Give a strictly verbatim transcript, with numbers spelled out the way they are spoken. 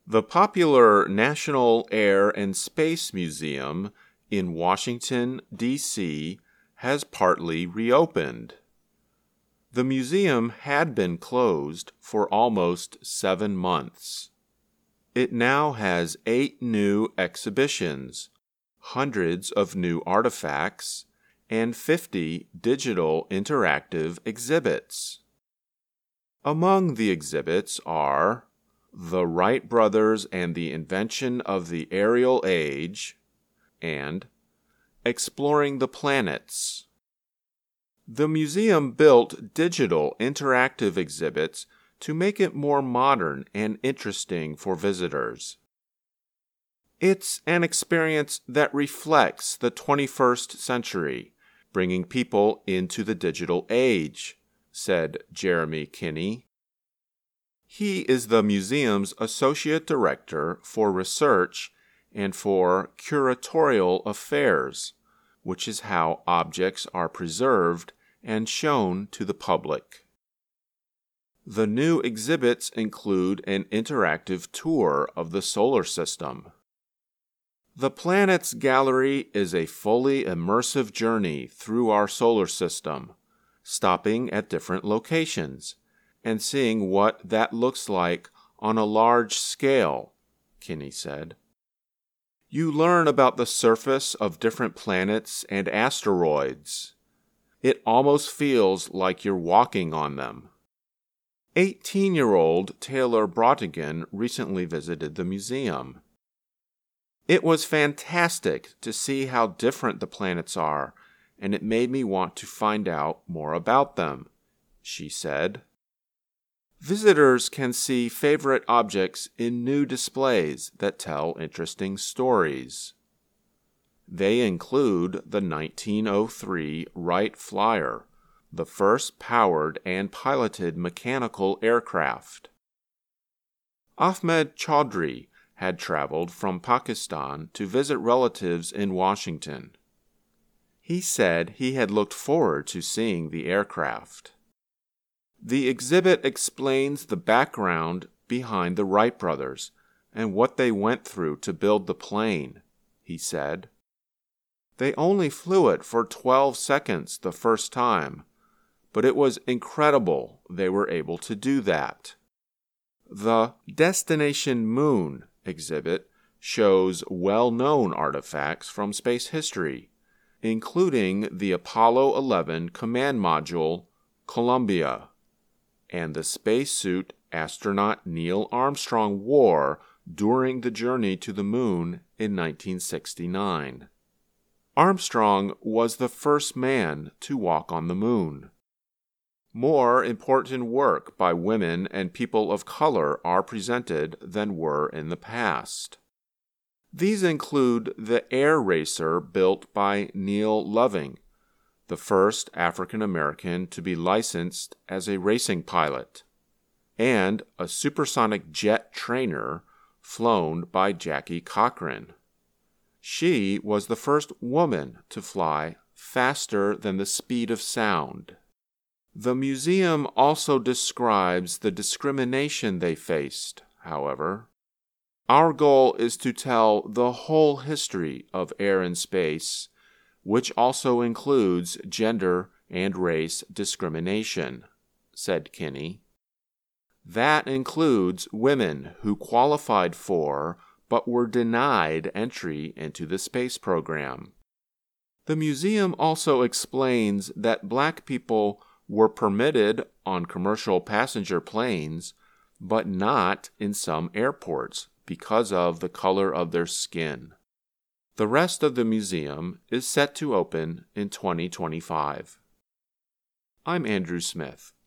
The popular National Air and Space Museum in Washington, D C has partly reopened. The museum had been closed for almost seven months. It now has eight new exhibitions, hundreds of new artifacts, and fifty digital interactive exhibits. Among the exhibits are The Wright Brothers and the Invention of the Aerial Age and Exploring the Planets. The museum built digital interactive exhibits to make it more modern and interesting for visitors. It's an experience that reflects the twenty-first century, bringing people into the digital age, said Jeremy Kinney. He is the museum's Associate Director for Research and for Curatorial Affairs, which is how objects are preserved and shown to the public. The new exhibits include an interactive tour of the solar system. The Planets Gallery is a fully immersive journey through our solar system, stopping at different locations and seeing what that looks like on a large scale, Kinney said. You learn about the surface of different planets and asteroids. It almost feels like you're walking on them. eighteen-year-old Taylor Brottigan recently visited the museum. It was fantastic to see how different the planets are, and it made me want to find out more about them, she said. Visitors can see favorite objects in new displays that tell interesting stories. They include the nineteen oh three Wright Flyer, the first powered and piloted mechanical aircraft. Ahmed Chaudhry had traveled from Pakistan to visit relatives in Washington. He said he had looked forward to seeing the aircraft. The exhibit explains the background behind the Wright brothers and what they went through to build the plane, he said. They only flew it for twelve seconds the first time, but it was incredible they were able to do that. The Destination Moon exhibit shows well-known artifacts from space history, including the Apollo eleven command module, Columbia, and the spacesuit astronaut Neil Armstrong wore during the journey to the moon in nineteen sixty-nine. Armstrong was the first man to walk on the moon. More important work by women and people of color are presented than were in the past. These include the Air Racer built by Neil Loving, the first African American to be licensed as a racing pilot, and a supersonic jet trainer flown by Jackie Cochran. She was the first woman to fly faster than the speed of sound. The museum also describes the discrimination they faced, however. Our goal is to tell the whole history of air and space, which also includes gender and race discrimination, said Kinney. That includes women who qualified for but were denied entry into the space program. The museum also explains that black people were permitted on commercial passenger planes, but not in some airports because of the color of their skin. The rest of the museum is set to open in twenty twenty-five. I'm Andrew Smith.